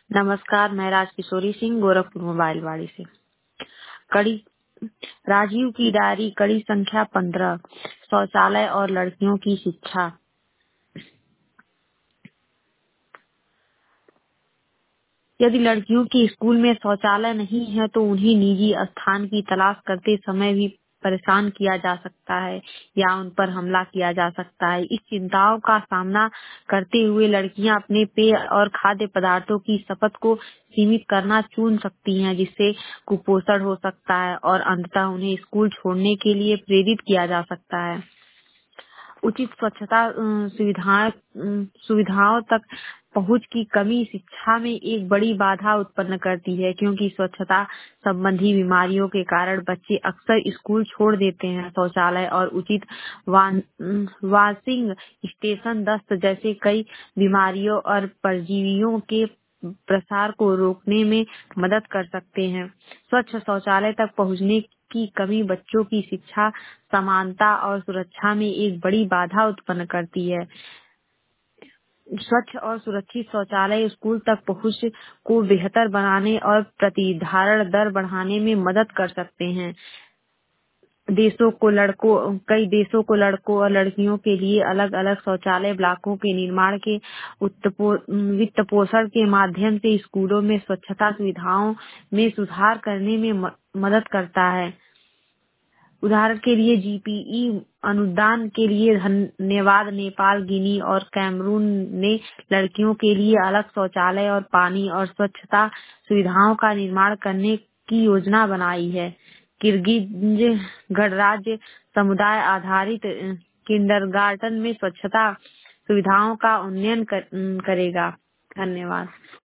नमस्कार, मैं राजकिशोरी सिंह गोरखपुर मोबाइल वाड़ी से। कड़ी राजीव की डायरी कड़ी संख्या 15 शौचालय और लड़कियों की शिक्षा। यदि लड़कियों के स्कूल में शौचालय नहीं है तो उन्हें निजी स्थान की तलाश करते समय भी परेशान किया जा सकता है या उन पर हमला किया जा सकता है। इस चिंताओं का सामना करते हुए लड़कियां अपने पेय और खाद्य पदार्थों की खपत को सीमित करना चुन सकती हैं, जिससे कुपोषण हो सकता है और अंततः उन्हें स्कूल छोड़ने के लिए प्रेरित किया जा सकता है। उचित स्वच्छता सुविधाओं तक पहुंच की कमी शिक्षा में एक बड़ी बाधा उत्पन्न करती है, क्योंकि स्वच्छता संबंधी बीमारियों के कारण बच्चे अक्सर स्कूल छोड़ देते हैं। शौचालय और उचित वॉशिंग स्टेशन दस्त जैसे कई बीमारियों और परजीवियों के प्रसार को रोकने में मदद कर सकते हैं। स्वच्छ शौचालय तक पहुंचने की कमी बच्चों की शिक्षा, समानता और सुरक्षा में एक बड़ी बाधा उत्पन्न करती है। स्वच्छ और सुरक्षित शौचालय स्कूल तक पहुंच को बेहतर बनाने और प्रतिधारण दर बढ़ाने में मदद कर सकते हैं। कई देशों को लड़कों और लड़कियों के लिए अलग अलग शौचालय ब्लॉकों के निर्माण के वित्त पोषण के माध्यम से स्कूलों में स्वच्छता सुविधाओं में सुधार करने में मदद करता है। उदाहरण के लिए जीपीई अनुदान के लिए धन्यवाद। नेपाल, गिनी और कैमरून ने लड़कियों के लिए अलग शौचालय और पानी और स्वच्छता सुविधाओं का निर्माण करने की योजना बनाई है। किर्गिज गणराज्य समुदाय आधारित किंडरगार्टन में स्वच्छता सुविधाओं का उन्नयन करेगा। धन्यवाद।